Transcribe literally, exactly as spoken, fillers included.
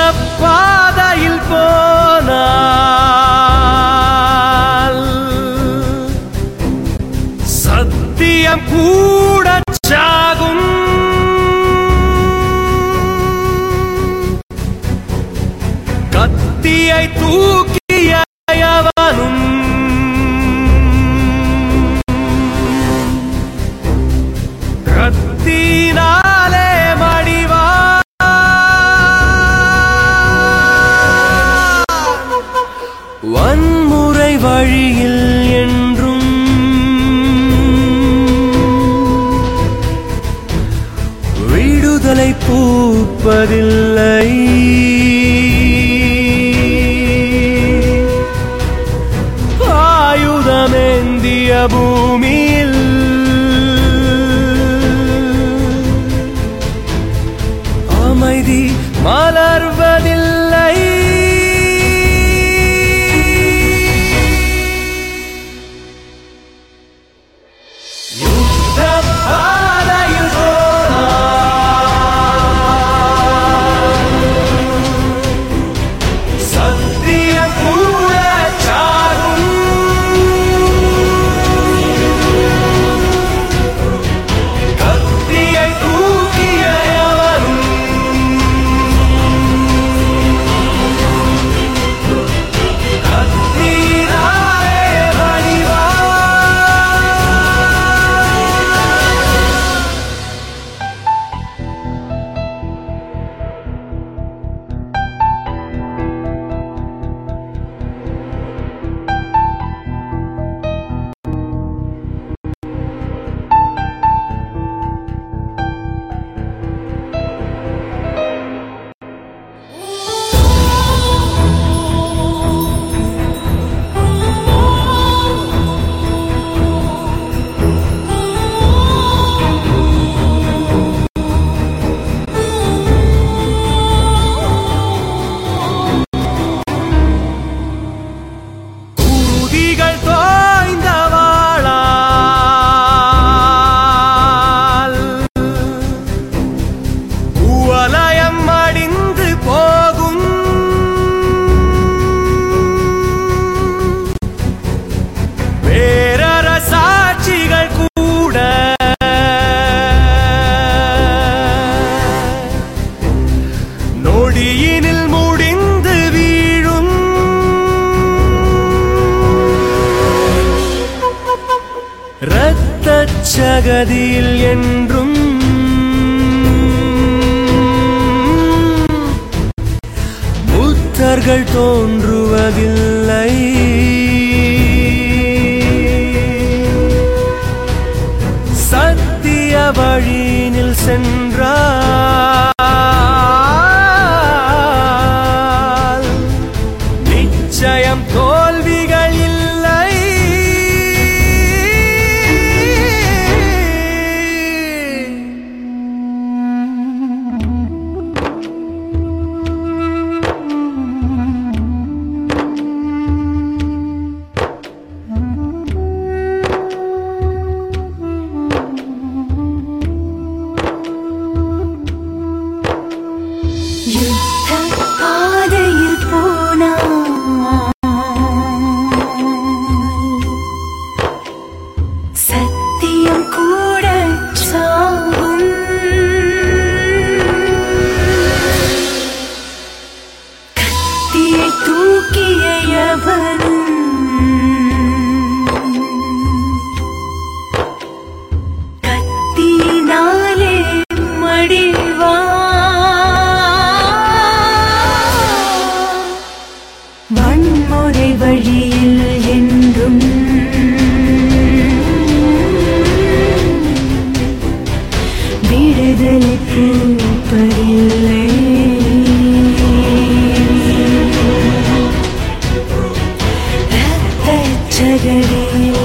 பாதையில் போனால் சத்தியம் கூட சாகும். கத்தியை தூக்கிய எவனும் கத்தினாலே மடிவான். வன்முறை வழியில் என்றும் விடுதலை பூப்பதில்லை. ஆயுதமேந்திய பூமியில் அமைதி மலர்வதில்லை. யுத்த பாதையில் சத்தியம் கூட சாகும். கத்தியை தூக்கிய எவனும் கத்தினாலே மடிவான். குருதிகள் தோய்ந்த வாளால் குவலயம் மடிந்து போகும். வேறற சாட்சிகள் கூட நொடியினில் முடிந்து வீழும். இரத்தச் சகதியில் என்றும் புத்தர்கள் தோன்றுவதில்லை. சத்திய வழியினில் சென்றால் நிச்சயம் தோல்விகள் இல்லை. யுத்த பாதையில் போனால் சத்தியம் கூட சாகும். கத்தியை தூக்கிய எவனும் கத்தினாலே மடிவான். வன்முறை வழியில் என்றும் விடுதலை பூப்பதில்லை. இரத்தச் சகதியில்